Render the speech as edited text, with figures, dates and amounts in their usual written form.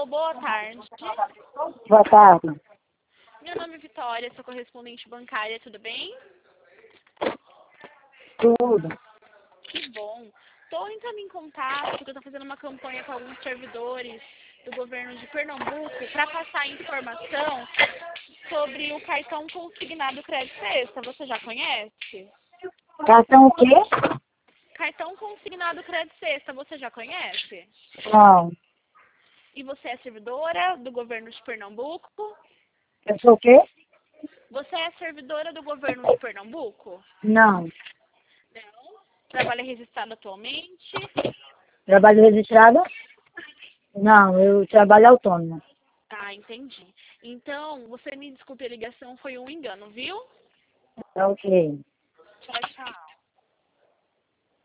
Alô, boa tarde. Boa tarde. Meu nome é Vitória, sou correspondente bancária, tudo bem? Tudo. Que bom. Estou entrando em contato porque eu estou fazendo uma campanha com alguns servidores do governo de Pernambuco para passar informação sobre o cartão consignado Crédito Sexta. Você já conhece? Cartão o quê? Cartão consignado Crédito Sexta, você já conhece? Não. E você é servidora do governo de Pernambuco? Eu sou o quê? Você é servidora do governo de Pernambuco? Não. Não. Trabalha registrado atualmente? Trabalho registrado? Não, eu trabalho autônomo. Ah, entendi. Então, você me desculpe, a ligação foi um engano, viu? Tá ok.